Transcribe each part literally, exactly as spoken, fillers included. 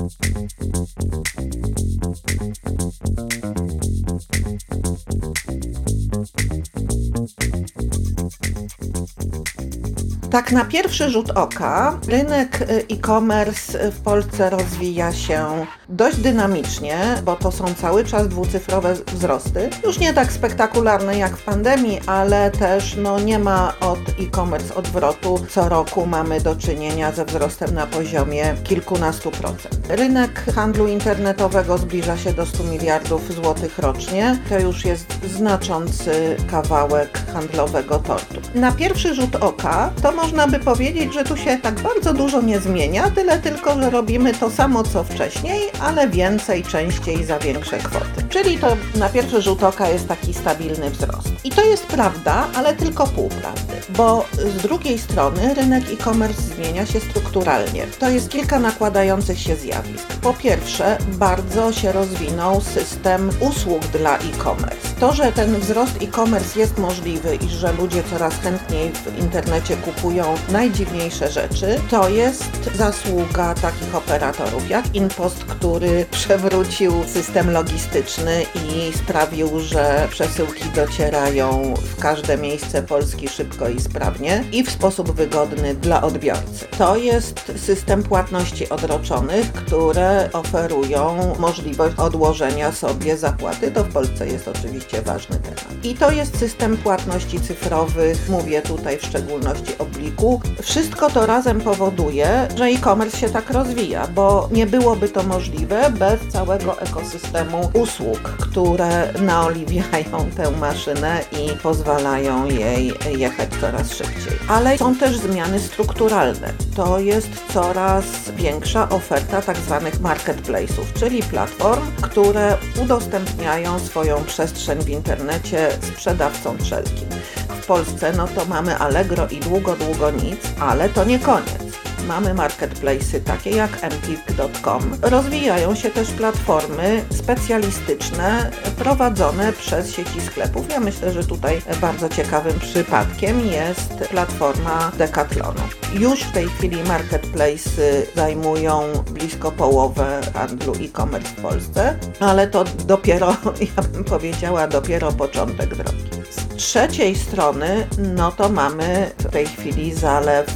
Tak na pierwszy rzut oka rynek e-commerce w Polsce rozwija się dość dynamicznie, bo to są cały czas dwucyfrowe wzrosty. Już nie tak spektakularne jak w pandemii, ale też no, nie ma od e-commerce odwrotu. Co roku mamy do czynienia ze wzrostem na poziomie kilkunastu procent. Rynek handlu internetowego zbliża się do stu miliardów złotych rocznie. To już jest znaczący kawałek handlowego tortu. Na pierwszy rzut oka to można by powiedzieć, że tu się tak bardzo dużo nie zmienia, tyle tylko, że robimy to samo co wcześniej, ale więcej, częściej, za większe kwoty. Czyli to na pierwszy rzut oka jest taki stabilny wzrost. I to jest prawda, ale tylko pół prawdy, bo z drugiej strony rynek e-commerce zmienia się strukturalnie. To jest kilka nakładających się zjawisk. Po pierwsze, bardzo się rozwinął system usług dla e-commerce. To, że ten wzrost e-commerce jest możliwy i że ludzie coraz chętniej w internecie kupują najdziwniejsze rzeczy, to jest zasługa takich operatorów jak InPost, który przewrócił system logistyczny i sprawił, że przesyłki docierają w każde miejsce Polski szybko i sprawnie i w sposób wygodny dla odbiorcy. To jest system płatności odroczonych, które oferują możliwość odłożenia sobie zapłaty. To w Polsce jest oczywiście ważny temat. I to jest system płatności cyfrowych, mówię tutaj w szczególności o Bliku. Wszystko to razem powoduje, że e-commerce się tak rozwija, bo nie byłoby to możliwe bez całego ekosystemu usług, które naoliwiają tę maszynę i pozwalają jej jechać coraz szybciej. Ale są też zmiany strukturalne. To jest coraz większa oferta tak zwanych marketplace'ów, czyli platform, które udostępniają swoją przestrzeń w internecie sprzedawcom wszelkim. W Polsce no to mamy Allegro i długo, długo nic, ale to nie koniec. Mamy marketplace'y takie jak empik kropka com. Rozwijają się też platformy specjalistyczne prowadzone przez sieci sklepów. Ja myślę, że tutaj bardzo ciekawym przypadkiem jest platforma Decathlonu. Już w tej chwili marketplace'y zajmują blisko połowę handlu e-commerce w Polsce, ale to dopiero, ja bym powiedziała, dopiero początek drogi. Z trzeciej strony, no to mamy w tej chwili zalew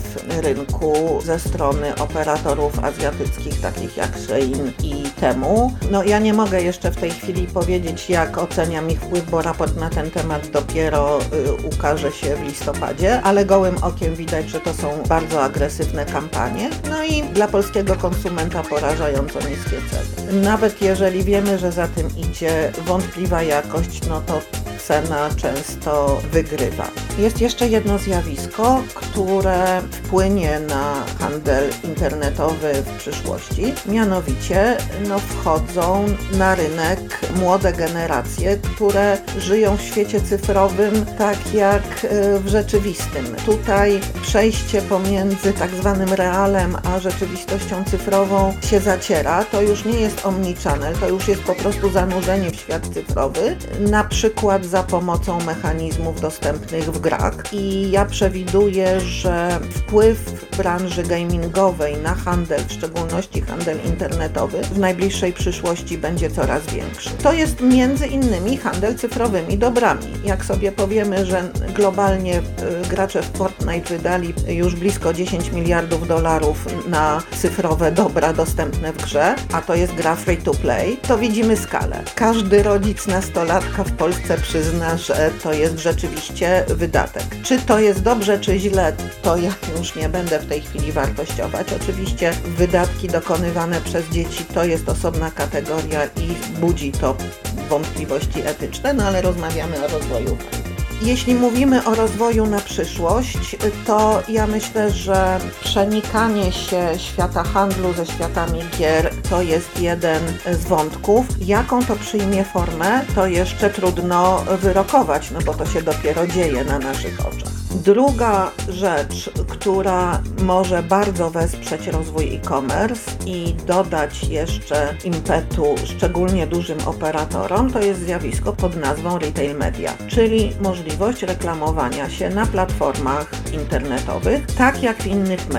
rynku ze strony operatorów azjatyckich, takich jak Shein i Temu. No ja nie mogę jeszcze w tej chwili powiedzieć, jak oceniam ich wpływ, bo raport na ten temat dopiero y, ukaże się w listopadzie, ale gołym okiem widać, że to są bardzo agresywne kampanie. No i dla polskiego konsumenta porażająco niskie ceny. Nawet jeżeli wiemy, że za tym idzie wątpliwa jakość, no to cena często wygrywa. Jest jeszcze jedno zjawisko, które wpłynie na handel internetowy w przyszłości. Mianowicie no, wchodzą na rynek młode generacje, które żyją w świecie cyfrowym tak jak w rzeczywistym. Tutaj przejście pomiędzy tak zwanym realem a rzeczywistością cyfrową się zaciera. To już nie jest omnichannel, to już jest po prostu zanurzenie w świat cyfrowy, na przykład za pomocą mechanizmów dostępnych w grach. I ja przewiduję, że wpływ branży gamingowej na handel, w szczególności handel internetowy, w najbliższej przyszłości będzie coraz większy. To jest między innymi handel cyfrowymi dobrami. Jak sobie powiemy, że globalnie gracze w Fortnite wydali już blisko dziesięć miliardów dolarów na cyfrowe dobra dostępne w grze, a to jest gra free to play, to widzimy skalę. Każdy rodzic nastolatka w Polsce przyzna, że to jest rzeczywiście wydatek. Czy to jest dobrze, czy źle, to ja już nie będę w tej chwili wartościować. Oczywiście wydatki dokonywane przez dzieci to jest osobna kategoria i budzi to wątpliwości etyczne, no ale rozmawiamy o rozwoju. Jeśli mówimy o rozwoju na przyszłość, to ja myślę, że przenikanie się świata handlu ze światami gier to jest jeden z wątków. Jaką to przyjmie formę, to jeszcze trudno wyrokować, no bo to się dopiero dzieje na naszych oczach. Druga rzecz, która może bardzo wesprzeć rozwój e-commerce i dodać jeszcze impetu szczególnie dużym operatorom, to jest zjawisko pod nazwą retail media, czyli możliwość reklamowania się na platformach internetowych, tak jak w innych mediach.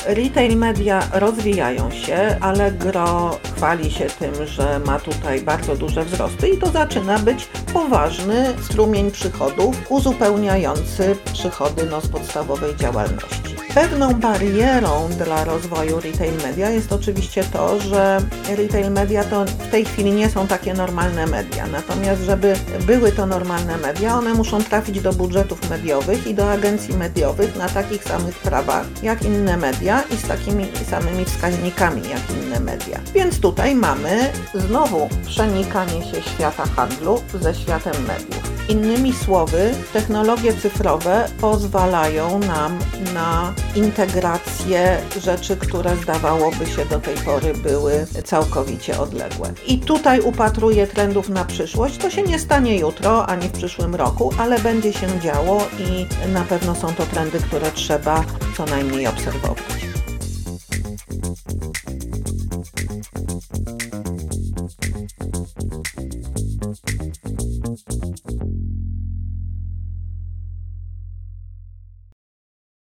Retail media rozwijają się, Allegro chwali się tym, że ma tutaj bardzo duże wzrosty i to zaczyna być poważny strumień przychodów uzupełniający przychody no, z podstawowej działalności. Pewną barierą dla rozwoju retail media jest oczywiście to, że retail media to w tej chwili nie są takie normalne media. Natomiast żeby były to normalne media, one muszą trafić do budżetów mediowych i do agencji mediowych na takich samych prawach jak inne media i z takimi samymi wskaźnikami jak inne media. Więc tutaj mamy znowu przenikanie się świata handlu ze światem mediów. Innymi słowy, technologie cyfrowe pozwalają nam na integrację rzeczy, które zdawałoby się do tej pory były całkowicie odległe. I tutaj upatruję trendów na przyszłość. To się nie stanie jutro, ani w przyszłym roku, ale będzie się działo i na pewno są to trendy, które trzeba co najmniej obserwować.